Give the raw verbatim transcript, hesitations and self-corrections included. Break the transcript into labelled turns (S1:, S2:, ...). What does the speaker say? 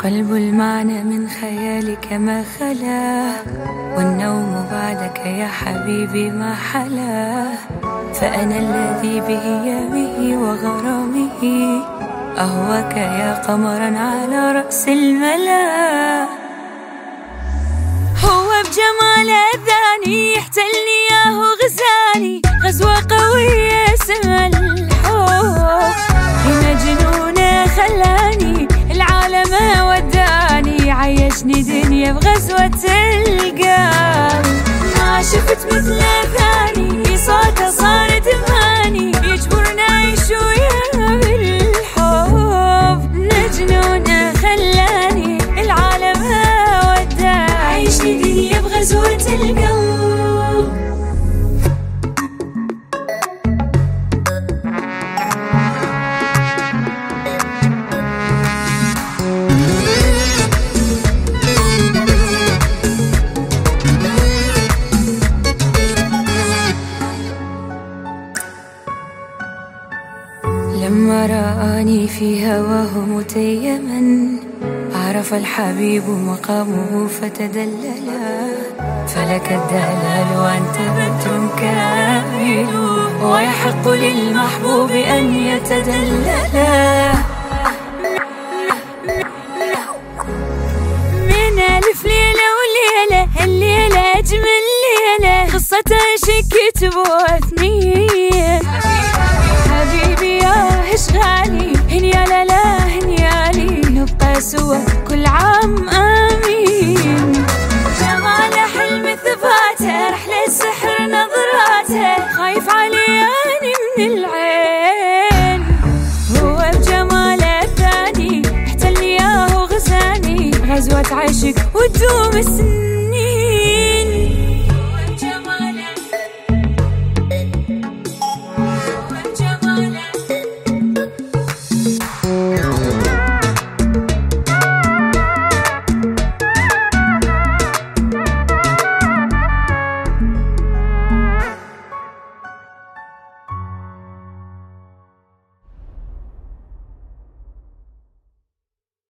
S1: قلب المعنى من خيالك ما خلا، والنوم بعدك يا حبيبي ما حلا. فأنا الذي به به وغرامه أهواك يا قمرا على رأس الملا. هو بجمال أذاني يحتلني ياهو غزاني، غزوة قوية سما الحب بمجنونة خلاني العالم وداني، عيشني دنيا بغزوة القلب. ما شفت مثل ثاني صوته صار دماني، يجبرنا نعيش وياه بالحب مجنونة خلاني العالم وداني، عيشني دنيا بغزوة القلب. لما رآني في هواه متيما عرف الحبيب مقامه فتدللا. فلك الدلال وأنت بدر كامل، ويحق للمحبوب أن يتدللا. من ألف ليلة وليلة الليلة أجمل ليلة، قصة عشق كتبوا اثنين. حبيبي يا اشغالي هنيا لا لا هنيالي، نبقى سوا كل عام آمين. جمال حلم ثباته رحلة سحر نظراته، خايف علياني من العين. هو بجمال الثاني احتلني ياهو غزاني، غزوة عشق وتدوم السنين.